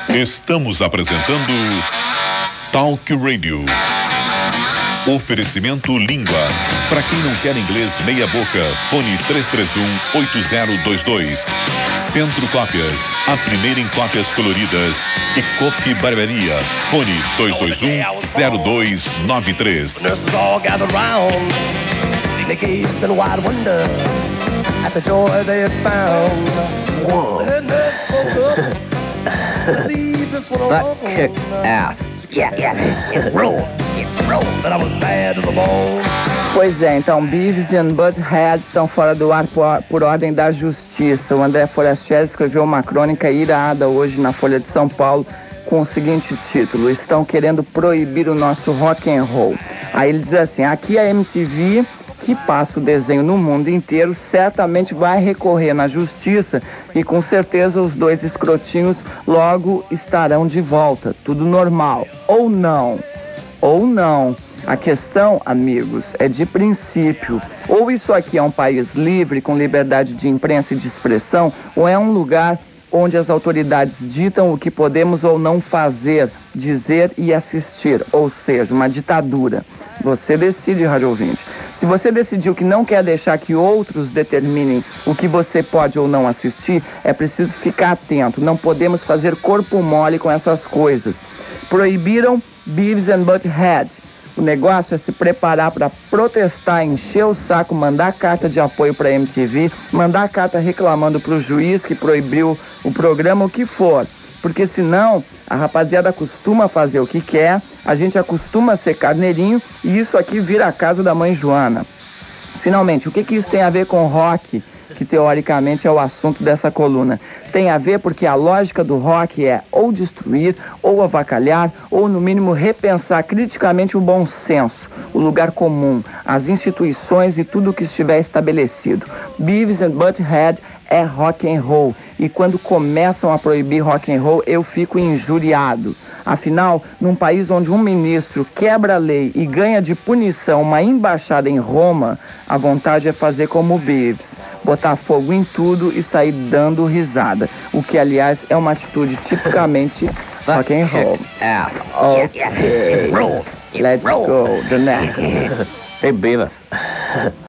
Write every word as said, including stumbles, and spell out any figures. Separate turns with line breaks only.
Estamos apresentando Talk Radio. Oferecimento Língua. Para quem não quer inglês meia boca, fone três três um, oito zero dois dois. Centro Cópias, a primeira em cópias coloridas. E Copy Barbearia, fone dois dois um, zero dois nove três.
Nurses all gathered round. They gazed in wide wonder at the joy they had found.
Whoa.
The nurse spoke up. Leave this one
That
alone.
kicked ass.
Yeah, yeah. It rolled. It rolled. But I was bad to the bone.
Pois é, então Beavis and Butthead estão fora do ar por, por ordem da justiça. O André Forastieri escreveu uma crônica irada hoje na Folha de São Paulo com o seguinte título: estão querendo proibir o nosso rock and roll. Aí ele diz assim: aqui a M T V, que passa o desenho no mundo inteiro, certamente vai recorrer na justiça e com certeza os dois escrotinhos logo estarão de volta. Tudo normal. Ou não. Ou não. A questão, amigos, é de princípio. Ou isso aqui é um país livre, com liberdade de imprensa e de expressão, ou é um lugar onde as autoridades ditam o que podemos ou não fazer, dizer e assistir, ou seja, uma ditadura. Você decide, rádio ouvinte. Se você decidiu que não quer deixar que outros determinem o que você pode ou não assistir, é preciso ficar atento. Não podemos fazer corpo mole com essas coisas. Proibiram Beavis and Butthead. O negócio é se preparar para protestar, encher o saco, mandar carta de apoio para a M T V, mandar carta reclamando para o juiz que proibiu o programa, o que for. Porque senão a rapaziada acostuma fazer o que quer, a gente acostuma ser carneirinho e isso aqui vira a casa da mãe Joana. Finalmente, o que, que isso tem a ver com rock? Que teoricamente é o assunto dessa coluna. Tem a ver porque a lógica do rock é ou destruir, ou avacalhar, ou no mínimo repensar criticamente o bom senso, o lugar comum, as instituições e tudo o que estiver estabelecido. Beavis and Butthead é rock and roll e quando começam a proibir rock and roll eu fico injuriado. Afinal, num país onde um ministro quebra a lei e ganha de punição uma embaixada em Roma, a vontade é fazer como o Beavis, botar fogo em tudo e sair dando risada, o que aliás é uma atitude tipicamente rock and roll.
Ass.
Okay, let's go, the next.
Hey, Beavis.